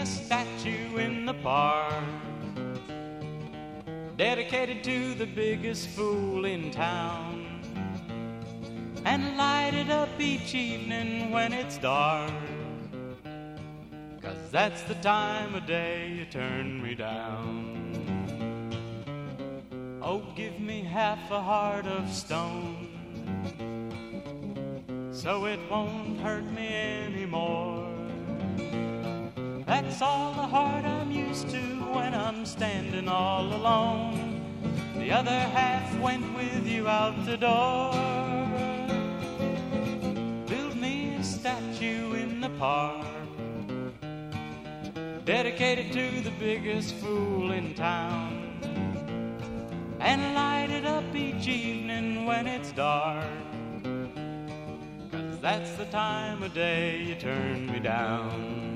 a statue in the park, dedicated to the biggest fool in town, and light it up each evening when it's dark, 'cause that's the time of day you turn me down. Oh, give me half a heart of stone, so it won't hurt me anymore. That's all the heart I'm used to when I'm standing all alone. The other half went with you out the door. Build me a statue in the park, dedicated to the biggest fool in town, and light it up each evening when it's dark, 'cause that's the time of day you turn me down.